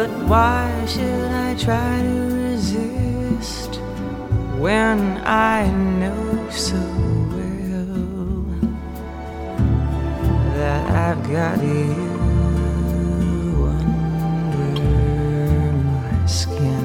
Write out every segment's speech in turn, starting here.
But why should I try to resist when I know so well that I've got you under my skin?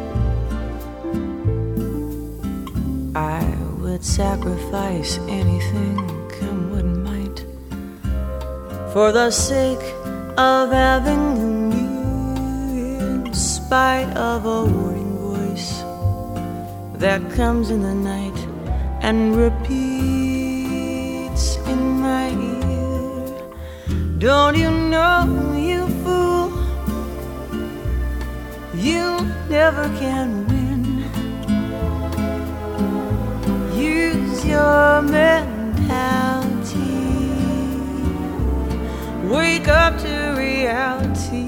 I would sacrifice anything, come what might, for the sake of having you, in spite of a warning voice that comes in the night and repeats in my ear. Don't you know, you fool, you never can win. Use your mentality, wake up to reality.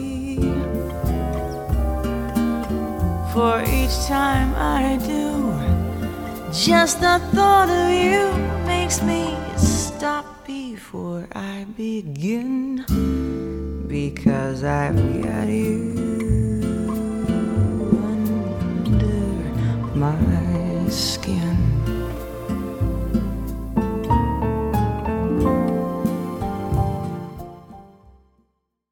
For each time I do, just the thought of you makes me stop before I begin, because I've got you under my skin.